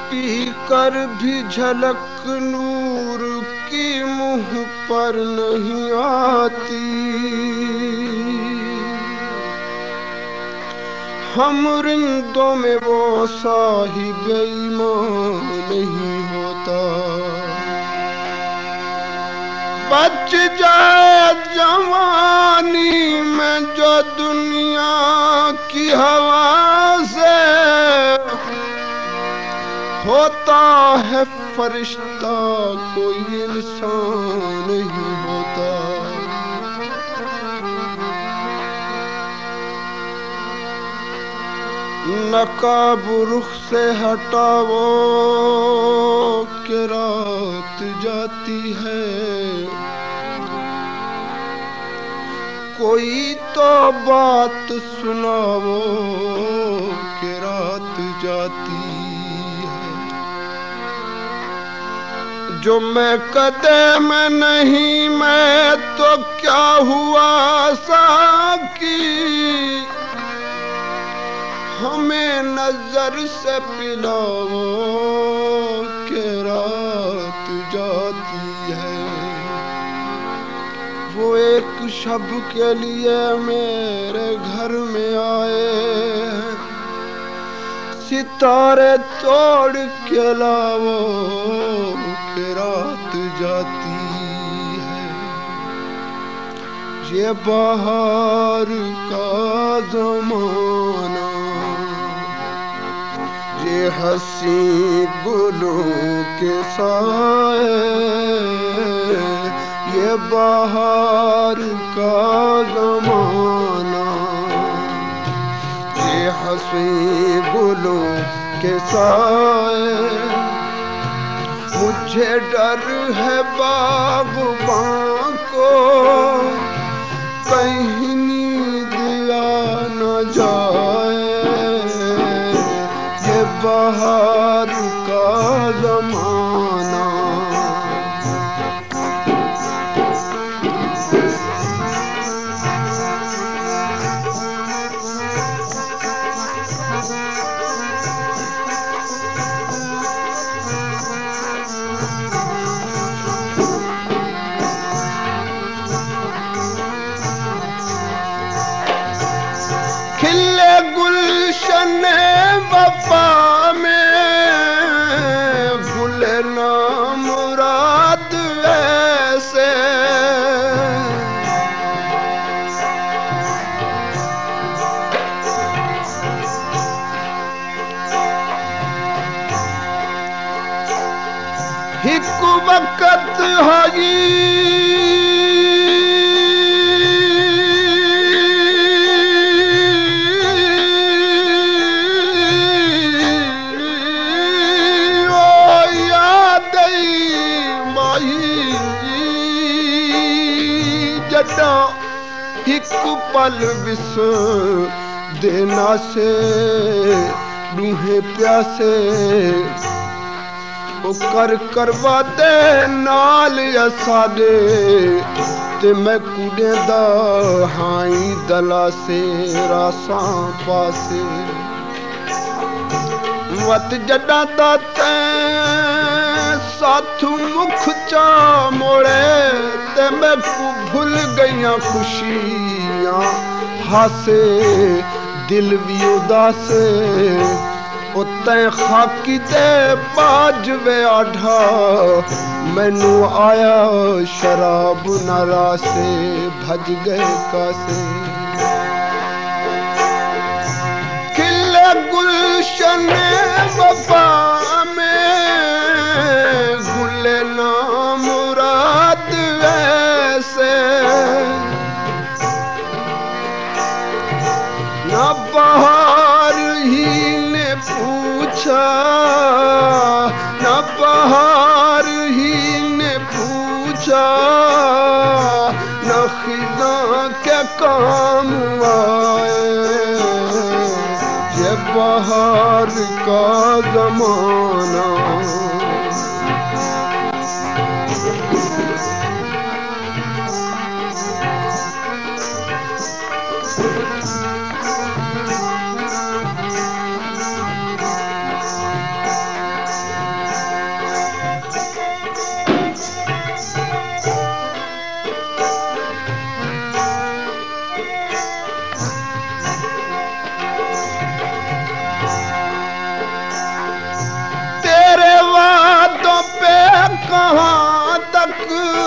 P कर भी झलक नूर की मुंह पर नहीं आती। हम रिंदों में वो साहिब ईमान नहीं होता। बच जाए जवानी में जो दुनिया की हवा से, होता है फरिश्ता कोई इंसान नहीं होता। नकाब रुख से हटाओ कि रात जाती है। कोई तो बात सुनाओ कि रात जाती है। जो मैं कदे में नहीं मैं तो क्या हुआ साकी। हमें नजर से पिलाओ कि रात जाती है। वो एक शब के लिए मेरे घर में आए, सितारे तोड़ के लाओ कि रात जाती है। ये बाहर का ज़माना, ये हंसी गुलों के साए, ये बाहर का ज़माना, ये हंसी गुलों के साए। मुझे डर है बाग़बान को कहीं नींद आ न जाए। ये बाहर का ज़माना, खिले गुलशन वफा में गुल नामुराद ऐसे। हिक वक्त हाई हिक पल विस देना से दूहे प्यासे। ओ कर करवा दे नाल असादे ते मैं कूड़े दा हाई दला से रासां पासे। वत जड़ा दा साथ मुख चा मोड़े ते मैं भूल गईयां खुशियां हासे। दिल भी उदास उत्ते खाकी ते बाज वे आढ़ा। मैनू आया शराब नारा से भज गए कासे। खिले गुलशन वफा में गुल नामुराद ऐसे। न बहार ही ने पूछा, न बहार ही ने पूछा, न खिज़ां के काम आए। ये बहार का ज़माना, कहाँ तक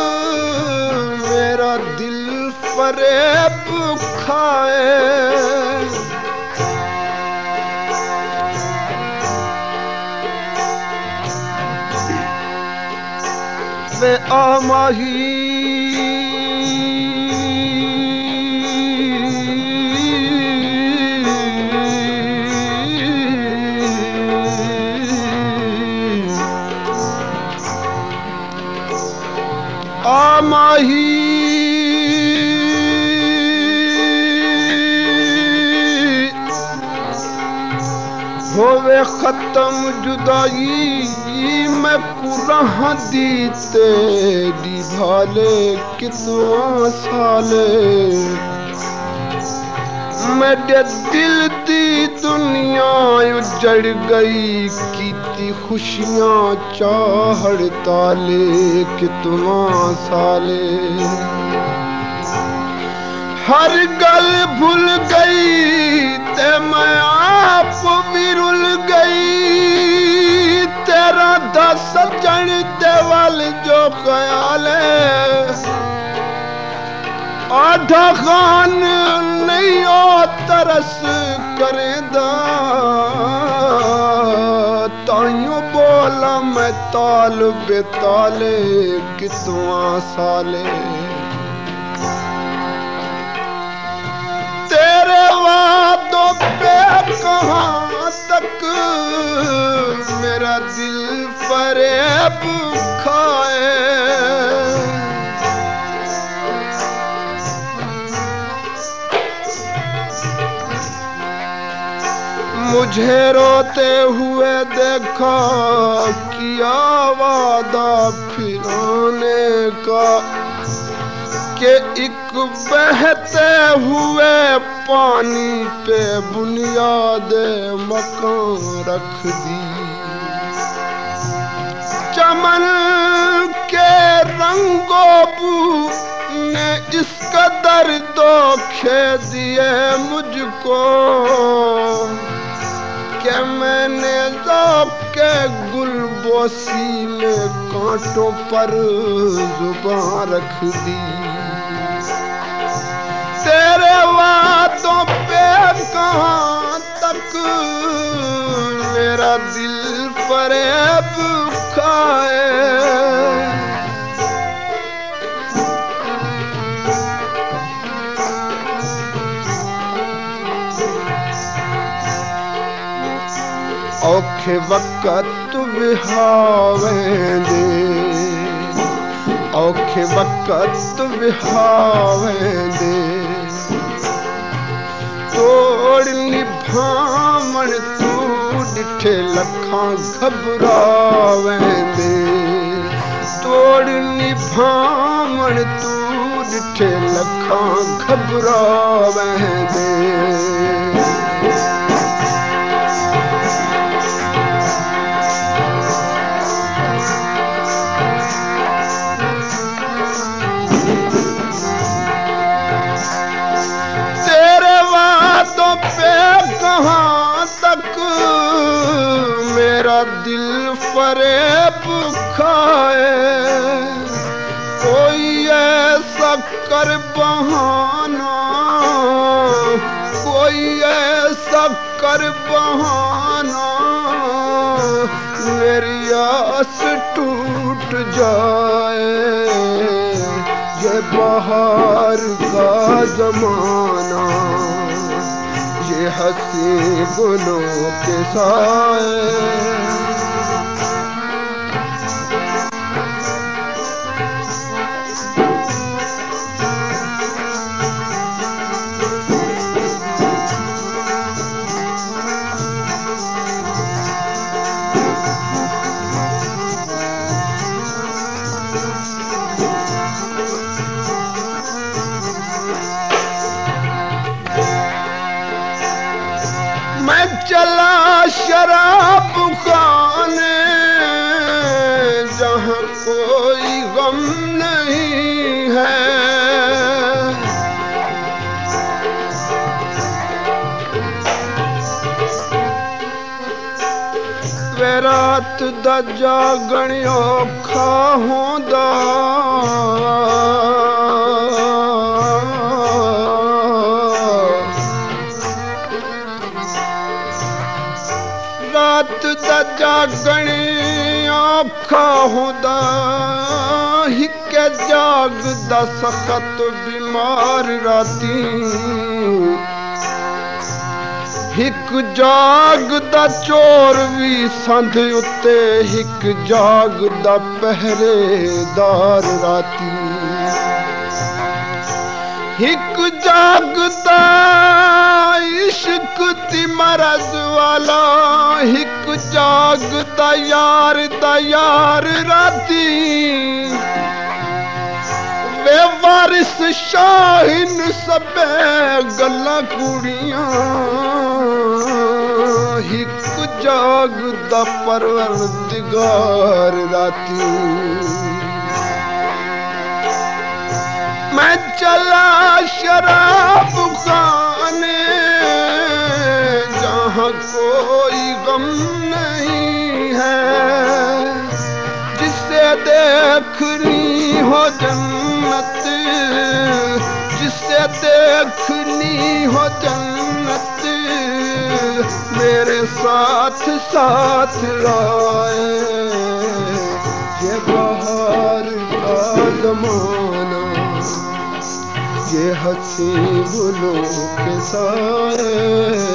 मेरा दिल फरेब खाए। वे आमाही आमाही होवे खत्म जुदाई मैं कुराह दी तेरी भाले कितना साले। मेरे दिल दी दुनिया उजड़ गई कीती खुशियां चाहड़ ताले कितना साले। हर गल भूल गई ते मैं आप भी रुल गई। तेरा दस सजन ते वाल जो ख्याल है आधा खान नहीं ओ तरस करेदा। ताइयों बोला मैं ताल बेताले कितना साले। तेरे वादों पे कहाँ तक मेरा दिल फरेब खाए। मुझे रोते हुए देखा किया वादा फिराने का कि एक बहते हुए पानी पे बुनियाद मकान रख दी। चमन के रंगों बू ने इस कदर धोखे दिए मुझको कि मैंने के गुलबोसी में कांटों पर जुबान रख दी। तेरे वादों पे कहाँ तक मेरा दिल फरेब खाए। औखे वक़्त विहावेंदे औखे वक़्त विहावेंदे तोड़ निभावण तू डिठे लखां घबरावेंदे। तोड़ निभावण तू डिठे लखां घबरावेंदे। कहाँ तक मेरा दिल फरेब खाए। कोई ऐसा कर बहाना कोई ऐसा कर बहाना मेरी आस टूट जाए। ये बाहर का जमाना ये हंसी गुलों के साए। चला शराब खाने जहाँ कोई गम नहीं है। वे रात दा जागण औखा होंदा रात दा जागण औखा होंदा हिके जागदा सखत बीमार राती हिक जागदा चोर भी संध उत्ते हिक जागदा पहरेदार राती हिक जागदा इश्क दी मरज वाला हिक जागदा यार दा यार राती वे वारिस शाहिन सबे गल्ला कुड़ियां हिक जागदा परवरदिगार राती मैं चला शराब खाने जहाँ कोई गम नहीं है जिसे देखनी हो जन्नत जिसे देखनी हो जन्नत मेरे साथ साथ आए ये बहार का ज़माना ये हंसी गुलों के साए